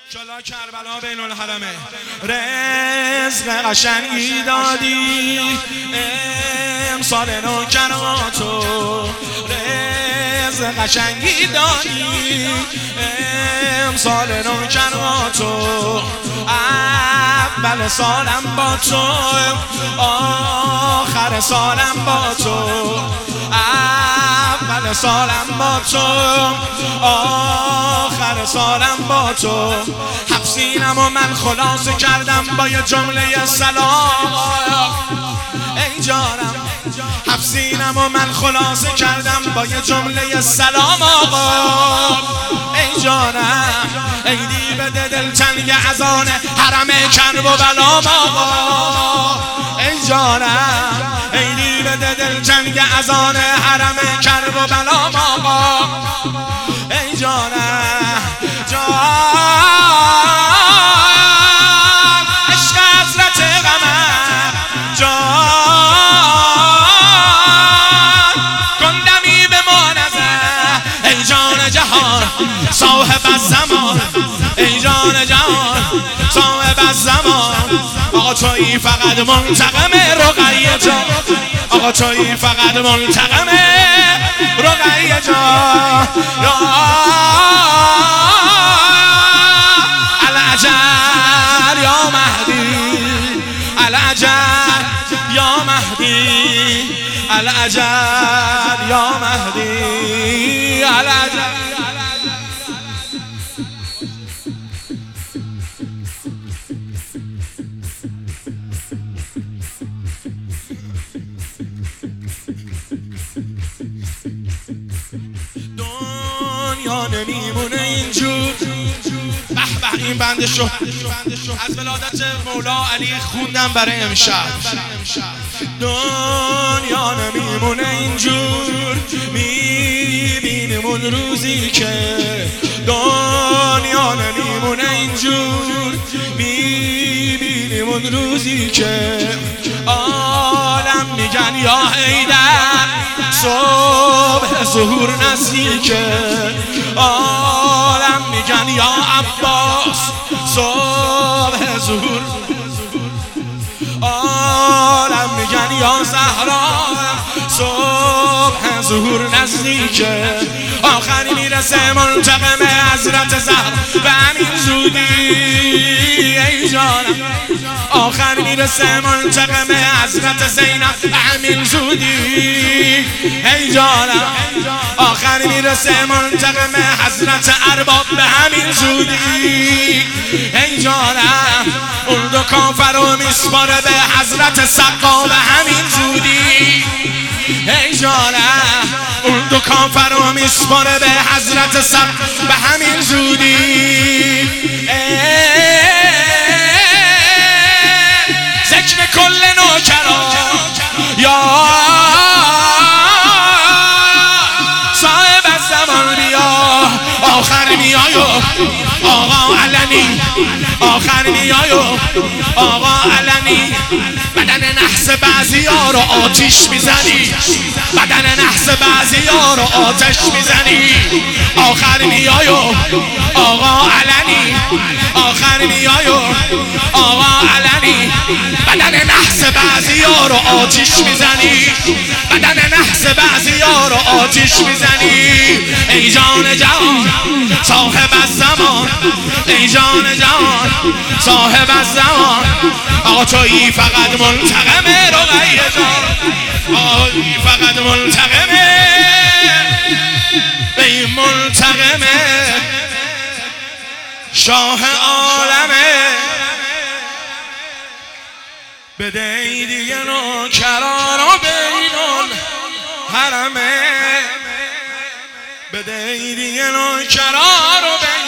شلا کربلا بین الحرمه رزق قشنگی دادی امسال نوکراتو رزق قشنگی دادی امسال نوکراتو اول سالم با تو آخر سالم با تو اول سالم با تو آخر سالم با تو حبسینم و من خلاصه کردم با یه جمله سلام ای جانم حبسینم و من خلاصه کردم با یه جمله سلام آقا ای جانم ای دیو دلتنگ اذان حرم کرب و بلام آقا ای جانم ای دیو دلتنگ اذان حرم کرب و بلام آقا ای جانم عشق حضرت قمر گندمی به ما نظر ای جان جهان صاحب الزمان ای جان جهان صاحب الزمان آقا تویی فقط منتقم رقیه جان آقا تویی فقط منتقم رقیه جان العجل یا مهدی العجل یا مهدی العجل یا مهدی العجل دنیا نمیمونه اینجور به به این بنده شو از ولادت مولا علی خوندم برای امشب دنیا نمیمونه اینجور میبینیم اون روزی که دنیا نمیمونه اینجور میبینیم اون روزی که عالم میگن یا حیدر صبح ظهور نزدیکه عالم میگن یا عباس صبح ظهور عالم میگن یا زهرا صبح ظهور نزدیکه آخر میرسه منتقم حضرت زهرا به همین زودی ای جانم آخر میرسه منتقم حضرت زینب به همین زودی ای جانم آخر میرسه منتقم حضرت ارباب به همین زودی ای جانم اون دو کافر رو میسپاره به حضرت سقا به همین زودی ای جانم اون دو کافر رو میسپاره به حضرت سقا به همین زودی ذکر کل نوکران یا صاحب الزمان بیا آخر میایو آقا علنی آخر میایو آقا علنی بدن نحس بعضی ها رو آتیش میزنی بدن نحس بعضی ها رو آتش میزنی آخر میایو آقا علنی آخر میایو آقا علنی بدن نحس بعضی ها رو آتیش میزنی بدن نحس بعضی ها رو آتیش میزنی ای جان جهان صاحب الزمان ای جان جهان صاحب الزمان آقا تویی فقط منتقم رقیه جان آقا تویی فقط منتقم ای منتقم شاه عالمه بده ای دیگه نوکران و بین الحرمه بده ای دیگه نوکران و بین